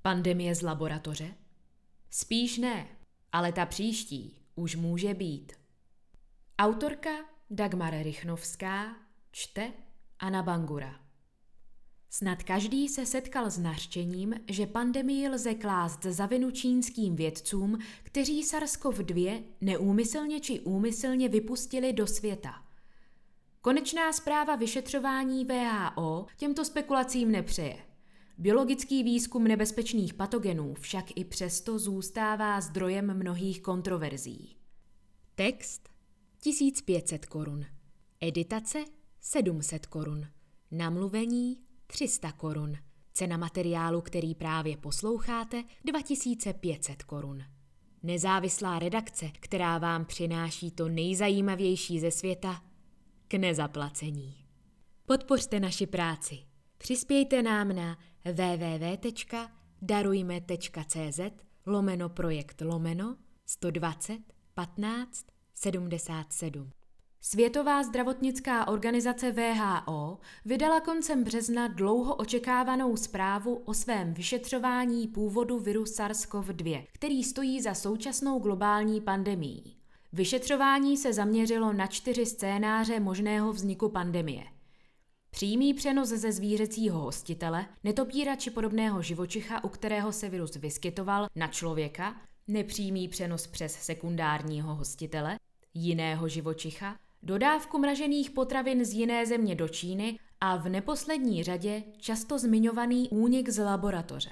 Pandemie z laboratoře? Spíš ne, ale ta příští už může být. Autorka Dagmar Rychnovská, čte Anna Bangura. Snad každý se setkal s nařčením, že pandemii lze klást za vinu čínským vědcům, kteří SARS-CoV-2 neúmyslně či úmyslně vypustili do světa. Konečná zpráva vyšetřování WHO těmto spekulacím nepřeje. Biologický výzkum nebezpečných patogenů však i přesto zůstává zdrojem mnohých kontroverzí. Text 1500 korun. Editace 700 korun. Namluvení 300 korun. Cena materiálu, který právě posloucháte, 2500 korun. Nezávislá redakce, která vám přináší to nejzajímavější ze světa, k nezaplacení. Podpořte naši práci. Přispějte nám na www.darujme.cz/projekt/120 15 77. Světová zdravotnická organizace WHO vydala koncem března dlouho očekávanou zprávu o svém vyšetřování původu viru SARS-CoV-2, který stojí za současnou globální pandemií. Vyšetřování se zaměřilo na 4 scénáře možného vzniku pandemie. Přímý přenos ze zvířecího hostitele, netopíra či podobného živočicha, u kterého se virus vyskytoval, na člověka, nepřímý přenos přes sekundárního hostitele, jiného živočicha, dodávku mražených potravin z jiné země do Číny a v neposlední řadě často zmiňovaný únik z laboratoře.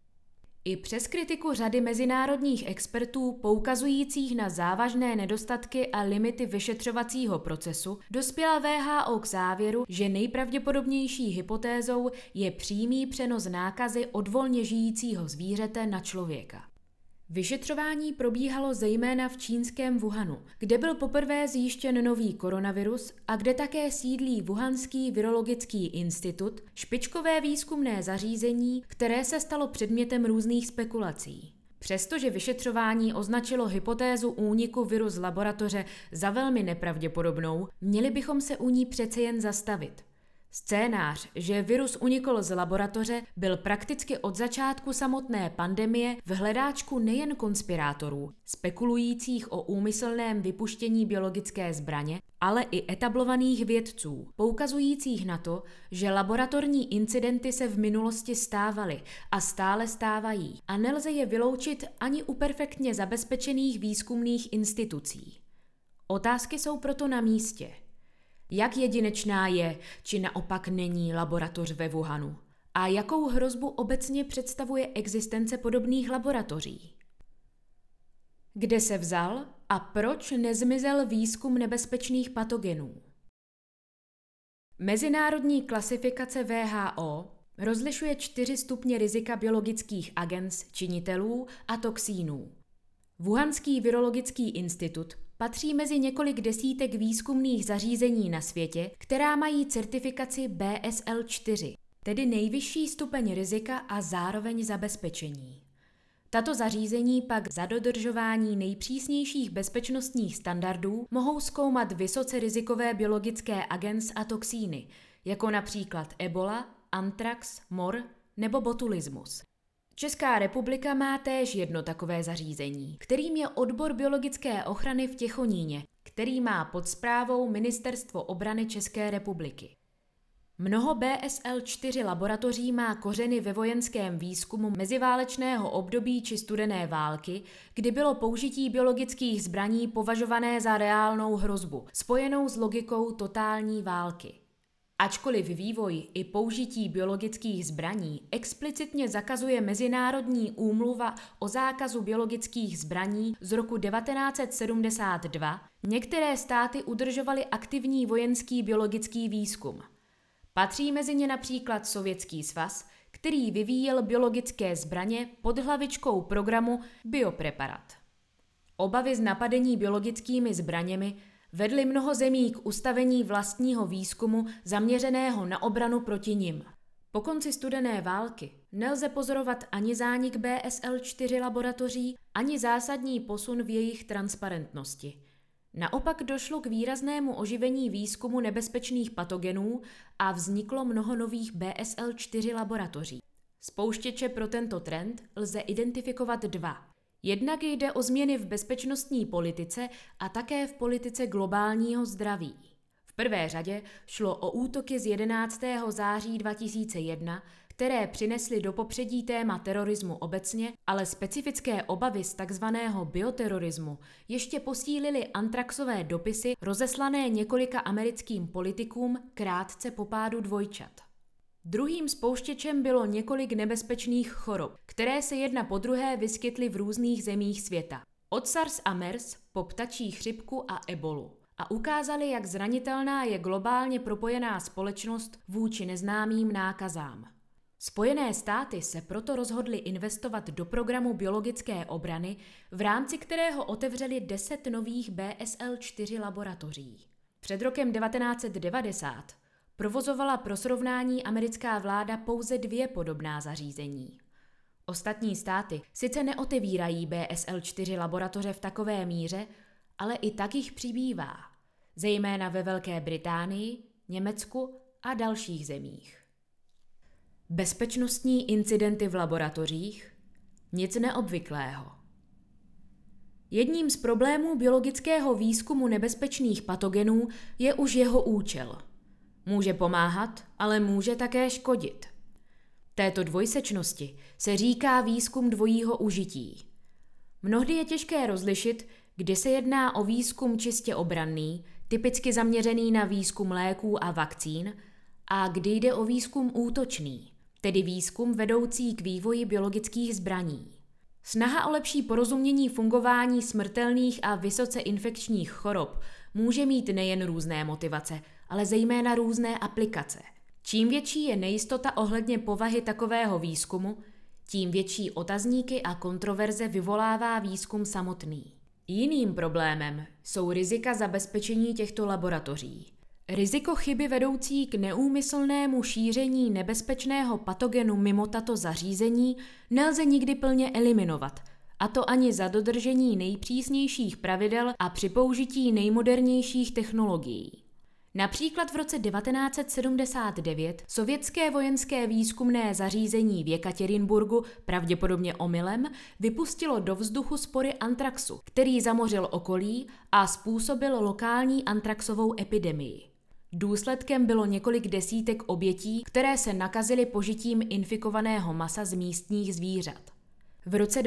I přes kritiku řady mezinárodních expertů poukazujících na závažné nedostatky a limity vyšetřovacího procesu dospěla WHO k závěru, že nejpravděpodobnější hypotézou je přímý přenos nákazy od volně žijícího zvířete na člověka. Vyšetřování probíhalo zejména v čínském Wuhanu, kde byl poprvé zjištěn nový koronavirus a kde také sídlí Wuhanský virologický institut, špičkové výzkumné zařízení, které se stalo předmětem různých spekulací. Přestože vyšetřování označilo hypotézu úniku viru z laboratoře za velmi nepravděpodobnou, měli bychom se u ní přece jen zastavit. Scénář, že virus unikl z laboratoře, byl prakticky od začátku samotné pandemie v hledáčku nejen konspirátorů, spekulujících o úmyslném vypuštění biologické zbraně, ale i etablovaných vědců, poukazujících na to, že laboratorní incidenty se v minulosti stávaly a stále stávají a nelze je vyloučit ani u perfektně zabezpečených výzkumných institucí. Otázky jsou proto na místě. Jak jedinečná je, či naopak není laboratoř ve Wuhanu? A jakou hrozbu obecně představuje existence podobných laboratoří? Kde se vzal a proč nezmizel výzkum nebezpečných patogenů? Mezinárodní klasifikace WHO rozlišuje 4 stupně rizika biologických agens, činitelů a toxínů. Wuhanský virologický institut patří mezi několik desítek výzkumných zařízení na světě, která mají certifikaci BSL 4, tedy nejvyšší stupeň rizika a zároveň zabezpečení. Tato zařízení pak za dodržování nejpřísnějších bezpečnostních standardů mohou zkoumat vysoce rizikové biologické agens a toxíny, jako například ebola, antrax, mor nebo botulismus. Česká republika má též jedno takové zařízení, kterým je odbor biologické ochrany v Těchoníně, který má pod správou Ministerstvo obrany České republiky. Mnoho BSL-4 laboratoří má kořeny ve vojenském výzkumu meziválečného období či studené války, kdy bylo použití biologických zbraní považované za reálnou hrozbu, spojenou s logikou totální války. Ačkoliv vývoj i použití biologických zbraní explicitně zakazuje Mezinárodní úmluva o zákazu biologických zbraní z roku 1972, některé státy udržovaly aktivní vojenský biologický výzkum. Patří mezi ně například Sovětský svaz, který vyvíjel biologické zbraně pod hlavičkou programu Biopreparat. Obavy z napadení biologickými zbraněmi vedly mnoho zemí k ustavení vlastního výzkumu zaměřeného na obranu proti nim. Po konci studené války nelze pozorovat ani zánik BSL-4 laboratoří, ani zásadní posun v jejich transparentnosti. Naopak došlo k výraznému oživení výzkumu nebezpečných patogenů a vzniklo mnoho nových BSL-4 laboratoří. Spouštěče pro tento trend lze identifikovat dva. Jednak jde o změny v bezpečnostní politice a také v politice globálního zdraví. V prvé řadě šlo o útoky z 11. září 2001, které přinesly do popředí téma terorismu obecně, ale specifické obavy z takzvaného bioterorismu ještě posílily antraxové dopisy rozeslané několika americkým politikům krátce po pádu dvojčat. Druhým spouštěčem bylo několik nebezpečných chorob, které se jedna po druhé vyskytly v různých zemích světa. Od SARS a MERS po ptačí chřipku a ebolu. A ukázali, jak zranitelná je globálně propojená společnost vůči neznámým nákazám. Spojené státy se proto rozhodly investovat do programu biologické obrany, v rámci kterého otevřeli 10 nových BSL-4 laboratoří. Před rokem 1990 provozovala pro srovnání americká vláda pouze 2 podobná zařízení. Ostatní státy sice neotevírají BSL-4 laboratoře v takové míře, ale i tak jich přibývá, zejména ve Velké Británii, Německu a dalších zemích. Bezpečnostní incidenty v laboratořích? Nic neobvyklého. Jedním z problémů biologického výzkumu nebezpečných patogenů je už jeho účel. Může pomáhat, ale může také škodit. Této dvojsečnosti se říká výzkum dvojího užití. Mnohdy je těžké rozlišit, kdy se jedná o výzkum čistě obranný, typicky zaměřený na výzkum léků a vakcín, a kdy jde o výzkum útočný, tedy výzkum vedoucí k vývoji biologických zbraní. Snaha o lepší porozumění fungování smrtelných a vysoce infekčních chorob může mít nejen různé motivace, ale zejména různé aplikace. Čím větší je nejistota ohledně povahy takového výzkumu, tím větší otazníky a kontroverze vyvolává výzkum samotný. Jiným problémem jsou rizika zabezpečení těchto laboratoří. Riziko chyby vedoucí k neúmyslnému šíření nebezpečného patogenu mimo tato zařízení nelze nikdy plně eliminovat, a to ani za dodržení nejpřísnějších pravidel a při použití nejmodernějších technologií. Například v roce 1979 sovětské vojenské výzkumné zařízení v Jekatěrinburgu pravděpodobně omylem vypustilo do vzduchu spory antraxu, který zamořil okolí a způsobil lokální antraxovou epidemii. Důsledkem bylo několik desítek obětí, které se nakazily požitím infikovaného masa z místních zvířat. V roce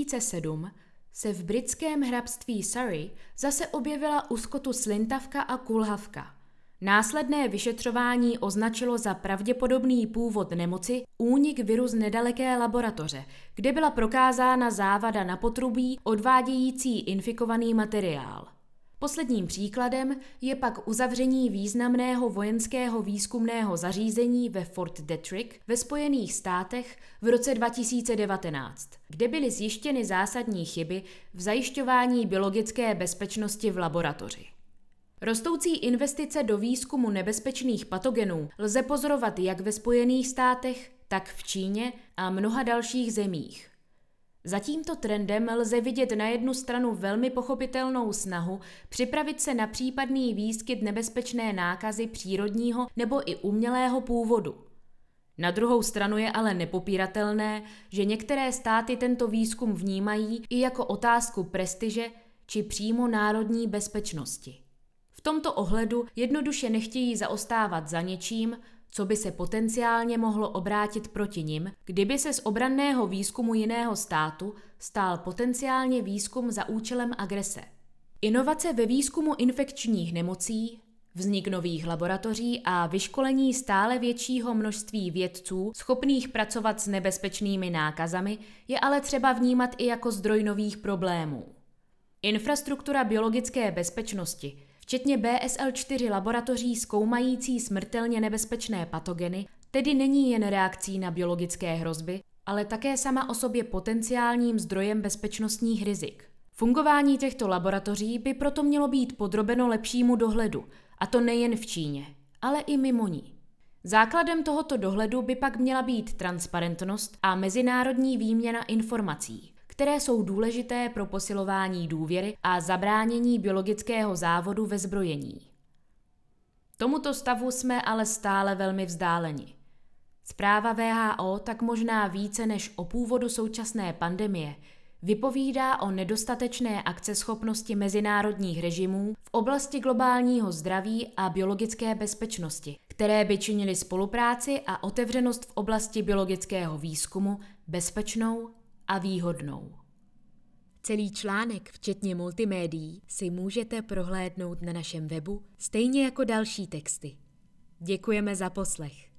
2007 se v britském hrabství Surrey zase objevila u skotu slintavka a kulhavka. Následné vyšetřování označilo za pravděpodobný původ nemoci únik viru z nedaleké laboratoře, kde byla prokázána závada na potrubí odvádějící infikovaný materiál. Posledním příkladem je pak uzavření významného vojenského výzkumného zařízení ve Fort Detrick ve Spojených státech v roce 2019, kde byly zjištěny zásadní chyby v zajišťování biologické bezpečnosti v laboratoři. Rostoucí investice do výzkumu nebezpečných patogenů lze pozorovat jak ve Spojených státech, tak v Číně a mnoha dalších zemích. Za tímto trendem lze vidět na jednu stranu velmi pochopitelnou snahu připravit se na případný výskyt nebezpečné nákazy přírodního nebo i umělého původu. Na druhou stranu je ale nepopíratelné, že některé státy tento výzkum vnímají i jako otázku prestiže či přímo národní bezpečnosti. V tomto ohledu jednoduše nechtějí zaostávat za něčím, co by se potenciálně mohlo obrátit proti nim, kdyby se z obranného výzkumu jiného státu stal potenciálně výzkum za účelem agrese. Inovace ve výzkumu infekčních nemocí, vznik nových laboratoří a vyškolení stále většího množství vědců schopných pracovat s nebezpečnými nákazami je ale třeba vnímat i jako zdroj nových problémů. Infrastruktura biologické bezpečnosti, včetně BSL-4 laboratoří zkoumající smrtelně nebezpečné patogeny, tedy není jen reakcí na biologické hrozby, ale také sama o sobě potenciálním zdrojem bezpečnostních rizik. Fungování těchto laboratoří by proto mělo být podrobeno lepšímu dohledu, a to nejen v Číně, ale i mimo ní. Základem tohoto dohledu by pak měla být transparentnost a mezinárodní výměna informací, které jsou důležité pro posilování důvěry a zabránění biologického závodu ve zbrojení. Tomuto stavu jsme ale stále velmi vzdáleni. Zpráva WHO tak možná více než o původu současné pandemie vypovídá o nedostatečné akceschopnosti mezinárodních režimů v oblasti globálního zdraví a biologické bezpečnosti, které by činily spolupráci a otevřenost v oblasti biologického výzkumu bezpečnou a výhodnou. Celý článek, včetně multimédií, si můžete prohlédnout na našem webu, stejně jako další texty. Děkujeme za poslech.